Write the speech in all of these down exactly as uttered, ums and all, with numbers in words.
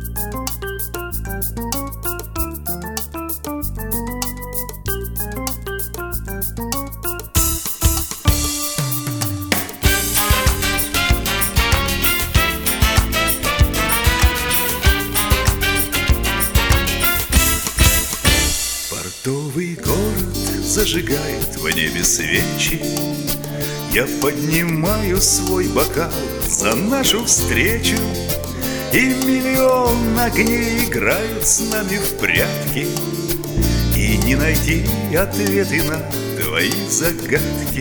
Портовый город зажигает в небе свечи. Я поднимаю свой бокал за нашу встречу, и миллион огней играют с нами в прятки, и не найти ответы на твои загадки.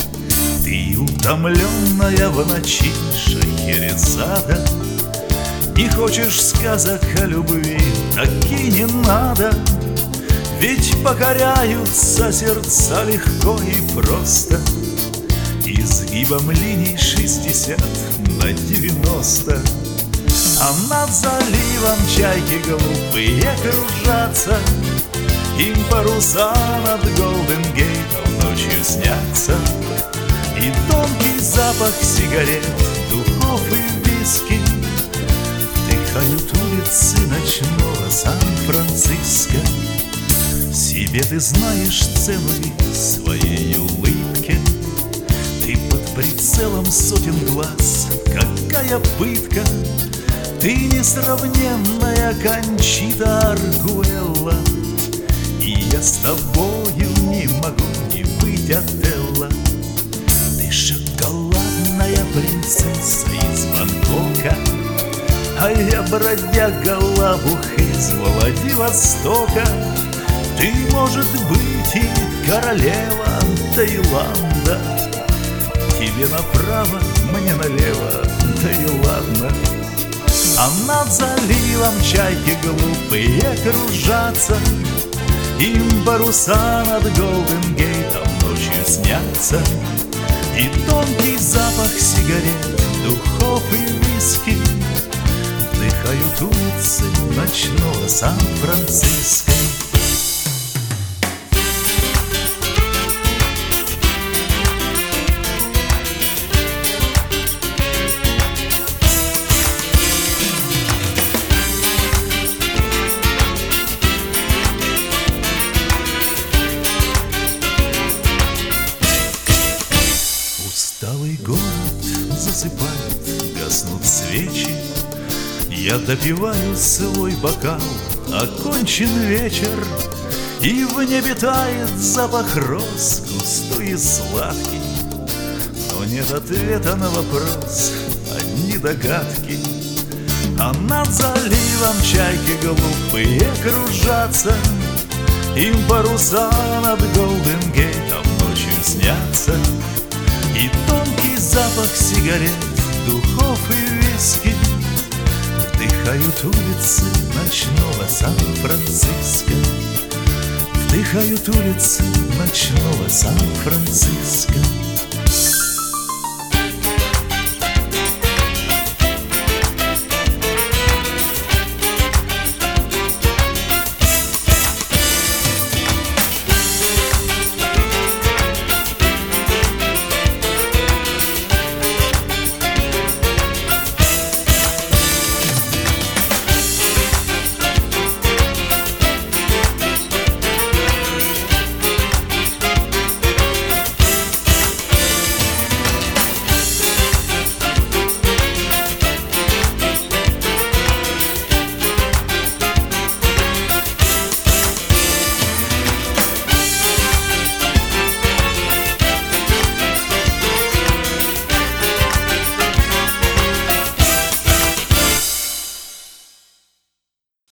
Ты утомленная в ночи Шахерезада, не хочешь сказок о любви, так и не надо. Ведь покоряются сердца легко и просто изгибом линий шестьдесят на девяносто. А над заливом чайки глупые кружатся, им паруса над Голден-Гейтом ночью снятся. И тонкий запах сигарет, духов и виски вдыхают улицы ночного Сан-Франциско. Себе ты знаешь цену и своей улыбки, ты под прицелом сотен глаз, какая пытка. Ты несравненная Кончита Аргуэлла, и я с тобою не могу не быть Отелло. Ты шоколадная принцесса из Бангкока, а я бродяга лабух из Владивостока. Ты, может быть, и королева Таиланда, тебе направо, мне налево, да и ладно. А над заливом чайки глупые кружатся, им паруса над Голден-Гейтом ночью снятся. И тонкий запах сигарет, духов и виски вдыхают улицы ночного Сан-Франциско. Усталый город засыпает, гаснут свечи. Я допиваю свой бокал, окончен вечер, и в небе тает запах роз, густой и сладкий. Но нет ответа на вопрос, одни догадки. А над заливом чайки глупые кружатся, им паруса над Голден-Гейтом ночью снятся. И тонкий запах сигарет, духов и виски вдыхают улицы ночного Сан-Франциско. Вдыхают улицы ночного Сан-Франциско.